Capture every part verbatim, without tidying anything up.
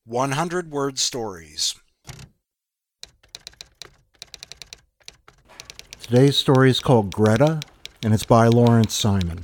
one hundred word stories. Today's story is called Greta, and it's by Lawrence Simon.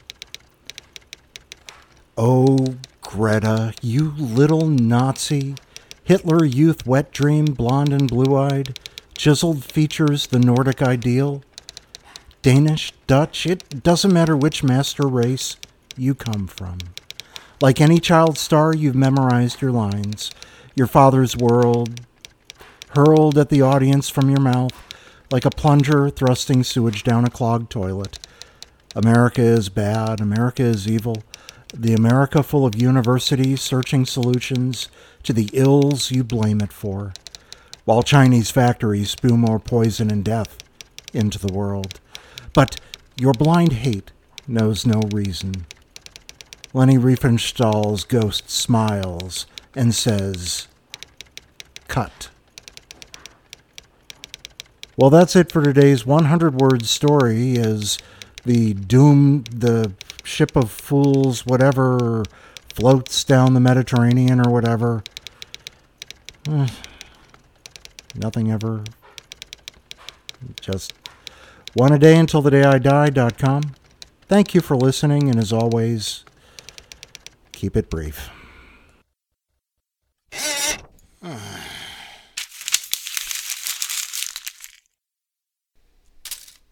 Oh, Greta, you little Nazi, Hitler youth wet dream, blonde and blue-eyed, chiseled features the Nordic ideal. Danish, Dutch, it doesn't matter which master race you come from. Like any child star, you've memorized your lines, your father's world, hurled at the audience from your mouth, like a plunger thrusting sewage down a clogged toilet. America is bad, America is evil, the America full of universities searching solutions to the ills you blame it for, while Chinese factories spew more poison and death into the world. But your blind hate knows no reason. Leni Riefenstahl's ghost smiles and says, "Cut." Well, that's it for today's one hundred word story as the doom, the ship of fools, whatever, floats down the Mediterranean or whatever. Eh, nothing ever. Just one a day until the day I die dot com. Thank you for listening, and as always, keep it brief.